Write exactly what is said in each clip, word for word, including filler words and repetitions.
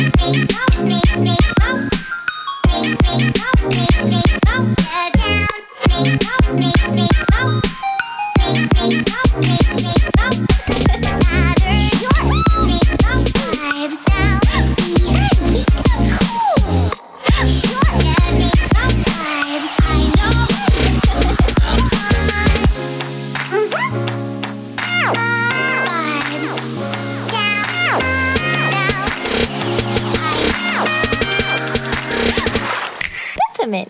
Peppermint.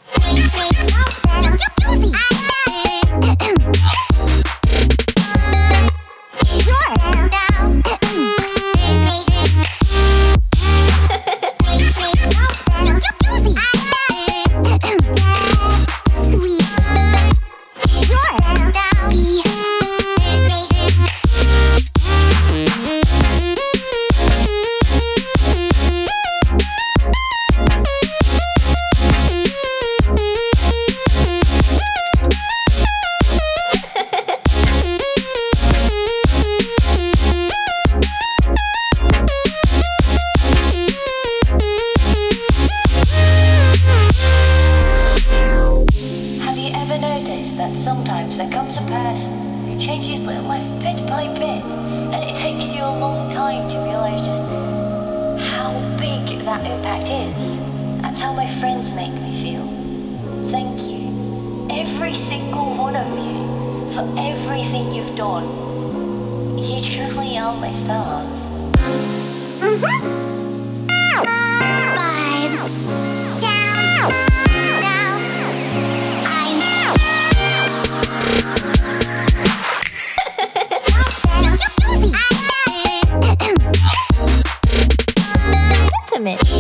That sometimes there comes a person who changes their life bit by bit, and it takes you a long time to realise just how big that impact is. That's how my friends make me feel. Thank you, every single one of you, for everything you've done. You truly are my stars. Vibes down, down. I know. Peppermint.